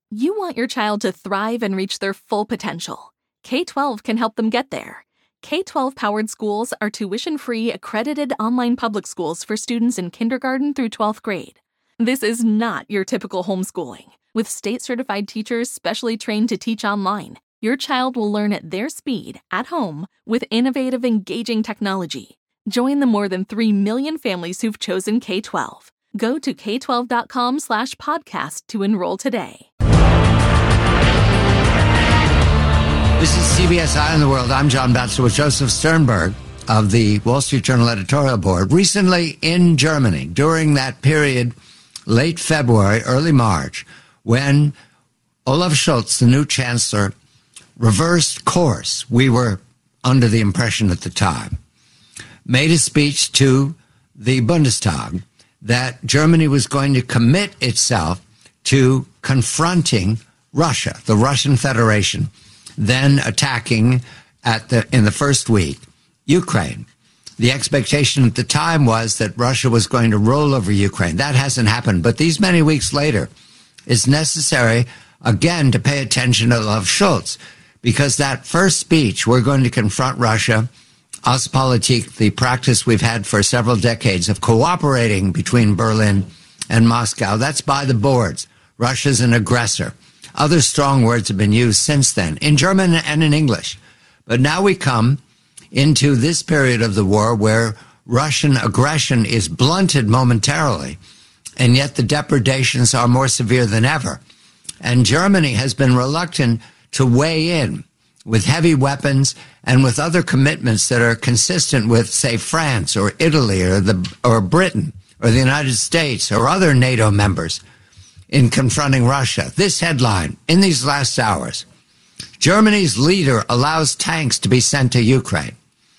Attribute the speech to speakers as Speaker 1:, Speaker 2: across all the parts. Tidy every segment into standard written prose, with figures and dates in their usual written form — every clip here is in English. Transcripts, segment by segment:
Speaker 1: You want your child to thrive and reach their full potential. K-12 can help them get there. K-12-powered schools are tuition-free, accredited online public schools for students in kindergarten through 12th grade. This is not your typical homeschooling. With state-certified teachers specially trained to teach online, your child will learn at their speed, at home, with innovative, engaging technology. Join the more than 3 million families who've chosen K-12. Go to k12.com/podcast to enroll today.
Speaker 2: This is CBS Eye on the World. I'm John Batchelor with Joseph Sternberg of the Wall Street Journal editorial board. Recently in Germany, during that period, late February, early March, when Olaf Scholz, the new chancellor, reversed course, we were under the impression at the time, made a speech to the Bundestag that Germany was going to commit itself to confronting Russia, the Russian Federation, then attacking in the first week, Ukraine. The expectation at the time was that Russia was going to roll over Ukraine. That hasn't happened. But these many weeks later, it's necessary, again, to pay attention to Olaf Scholz, because that first speech, we're going to confront Russia, Ostpolitik, the practice we've had for several decades of cooperating between Berlin and Moscow, that's by the boards. Russia's an aggressor. Other strong words have been used since then, in German and in English. But now we come into this period of the war where Russian aggression is blunted momentarily, and yet the depredations are more severe than ever. And Germany has been reluctant to weigh in with heavy weapons and with other commitments that are consistent with, say, France or Italy or Britain or the United States or other NATO members in confronting Russia. This headline, in these last hours, Germany's leader allows tanks to be sent to Ukraine.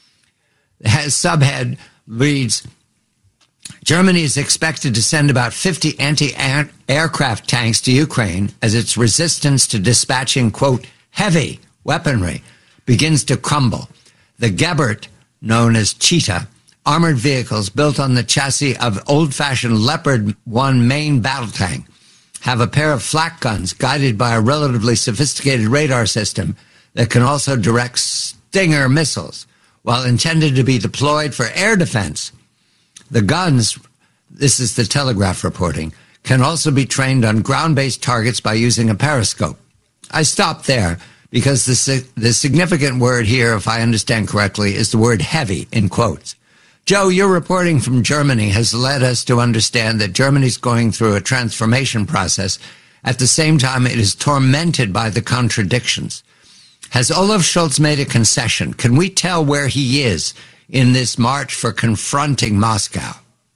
Speaker 2: The subhead reads, Germany is expected to send about 50 anti-aircraft tanks to Ukraine as its resistance to dispatching, quote, heavy weaponry begins to crumble. The Gebert, known as Cheetah, armored vehicles built on the chassis of old-fashioned Leopard 1 main battle tank, have a pair of flak guns guided by a relatively sophisticated radar system that can also direct Stinger missiles. While intended to be deployed for air defense, the guns, this is the Telegraph reporting, can also be trained on ground-based targets by using a periscope. I stop there because the significant word here, if I understand correctly, is the word heavy, in quotes. Joe, your reporting from Germany has led us to understand that Germany's going through a transformation process. At the same time, it is tormented by the contradictions. Has Olaf Scholz made a concession? Can we tell where he is in this march for confronting Moscow?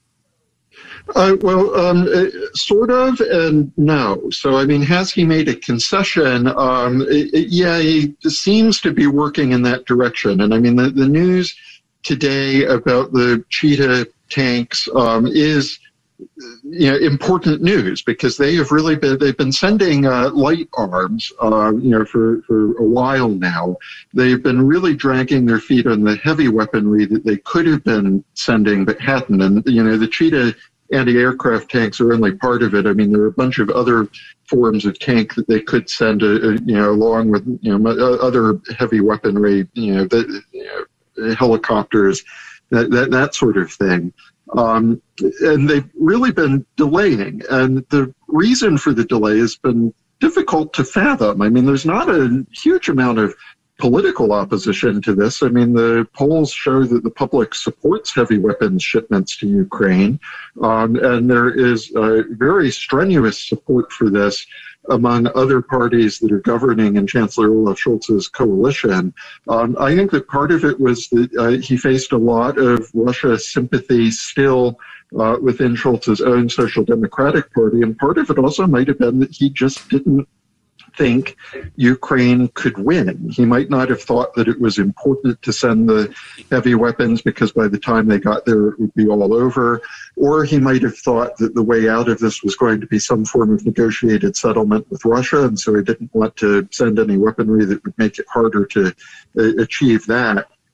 Speaker 3: Sort of, and no. So, I mean, has he made a concession? Yeah, he seems to be working in that direction. And I mean, the news today about the Cheetah tanks is important news, because they've been sending light arms for a while now. They've been really dragging their feet on the heavy weaponry that they could have been sending but hadn't. And the Cheetah anti-aircraft tanks are only part of it. I mean, there are a bunch of other forms of tank that they could send along with other heavy weaponry, helicopters, that sort of thing. And they've really been delaying. And the reason for the delay has been difficult to fathom. I mean, there's not a huge amount of political opposition to this. I mean, the polls show that the public supports heavy weapons shipments to Ukraine. And there is very strenuous support for this among other parties that are governing in Chancellor Olaf Scholz's coalition. I think that part of it was that he faced a lot of Russia sympathy still within Scholz's own Social Democratic Party, and part of it also might have been that he just didn't think Ukraine could win. He might not have thought that it was important to send the heavy weapons because by the time they got there it would be all over, or he might have thought that the way out of this was going to be some form of negotiated settlement with Russia, and so he didn't want to send any weaponry that would make it harder to achieve that.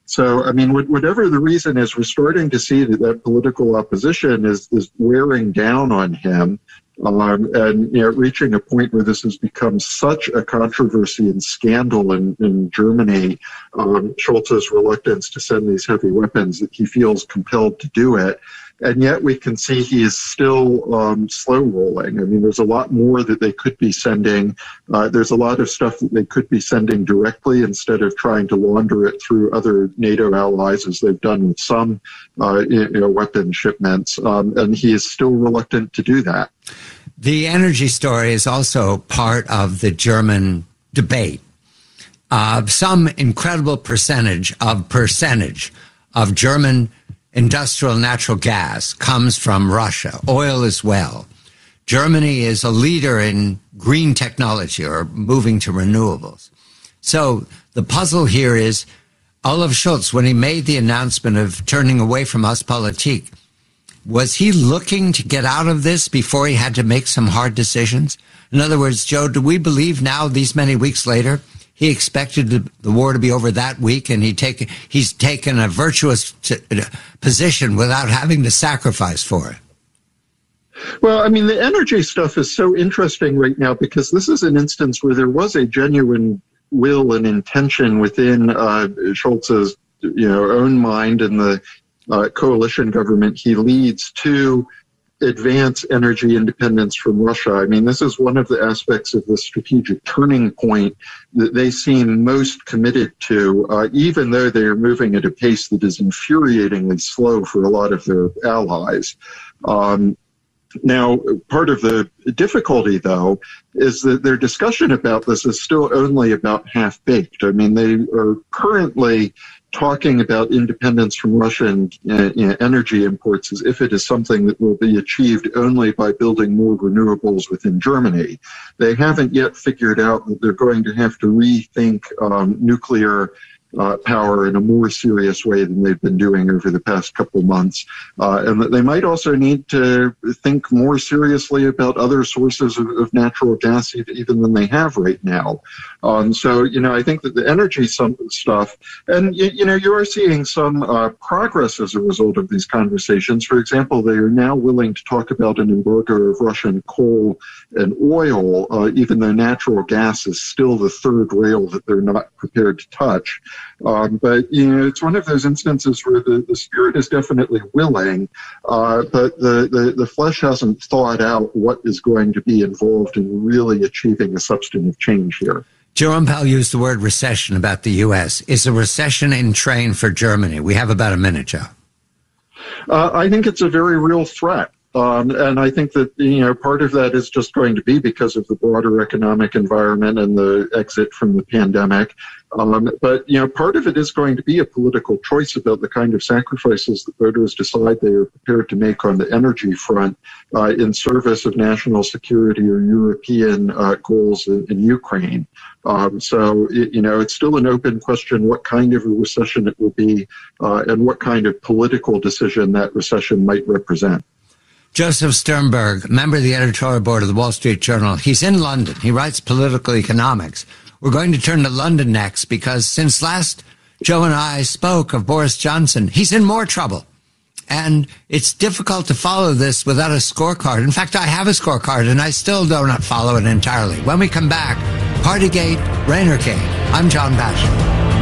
Speaker 3: So, I mean, whatever the reason is, we're starting to see that political opposition is wearing down on him. And reaching a point where this has become such a controversy and scandal in Germany, Scholz's reluctance to send these heavy weapons, that he feels compelled to do it. And yet we can see he is still slow rolling. I mean, there's a lot more that they could be sending. There's a lot of stuff that they could be sending directly instead of trying to launder it through other NATO allies, as they've done with some weapon shipments. And he is still reluctant to do that.
Speaker 2: The energy story is also part of the German debate. Some incredible percentage of German industrial natural gas comes from Russia, oil as well. Germany is a leader in green technology, or moving to renewables. So the puzzle here is Olaf Scholz, when he made the announcement of turning away from Ostpolitik, was he looking to get out of this before he had to make some hard decisions? In other words, Joe, do we believe now, these many weeks later, he expected the war to be over that week, and he's taken a virtuous position without having to sacrifice for it?
Speaker 3: Well, I mean, the energy stuff is so interesting right now, because this is an instance where there was a genuine will and intention within Scholz's own mind and the coalition government he leads to advance energy independence from Russia. I mean, this is one of the aspects of the strategic turning point that they seem most committed to, even though they are moving at a pace that is infuriatingly slow for a lot of their allies. Now, part of the difficulty, though, is that their discussion about this is still only about half-baked. I mean, they are currently talking about independence from Russian energy imports as if it is something that will be achieved only by building more renewables within Germany. They haven't yet figured out that they're going to have to rethink nuclear power in a more serious way than they've been doing over the past couple months, and that they might also need to think more seriously about other sources of natural gas even than they have right now. So, I think that the energy stuff, and, you are seeing some progress as a result of these conversations. For example, they are now willing to talk about an embargo of Russian coal and oil, even though natural gas is still the third rail that they're not prepared to touch. But, it's one of those instances where the spirit is definitely willing, but the flesh hasn't thought out what is going to be involved in really achieving a substantive change here.
Speaker 2: Jerome Powell used the word recession about the U.S. Is a recession in train for Germany? We have about a minute, Joe.
Speaker 3: I think it's a very real threat. And I think that, part of that is just going to be because of the broader economic environment and the exit from the pandemic. But, part of it is going to be a political choice about the kind of sacrifices that voters decide they are prepared to make on the energy front in service of national security or European goals in Ukraine. So, it's still an open question what kind of a recession it will be and what kind of political decision that recession might represent.
Speaker 2: Joseph Sternberg, member of the editorial board of the Wall Street Journal. He's in London. He writes political economics. We're going to turn to London next because since last Joe and I spoke of Boris Johnson, he's in more trouble. And it's difficult to follow this without a scorecard. In fact, I have a scorecard and I still do not follow it entirely. When we come back, Partygate, Rainercade. I'm John Batchelor.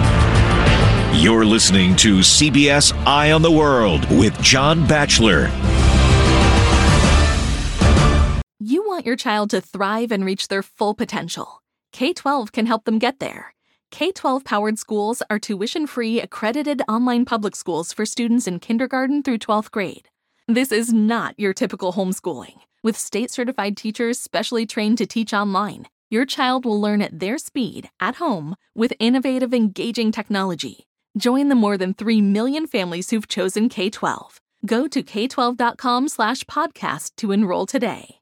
Speaker 4: You're listening to CBS Eye on the World with John Batchelor.
Speaker 1: You want your child to thrive and reach their full potential. K-12 can help them get there. K-12-powered schools are tuition-free, accredited online public schools for students in kindergarten through 12th grade. This is not your typical homeschooling. With state-certified teachers specially trained to teach online, your child will learn at their speed, at home, with innovative, engaging technology. Join the more than 3 million families who've chosen K-12. Go to k12.com/podcast to enroll today.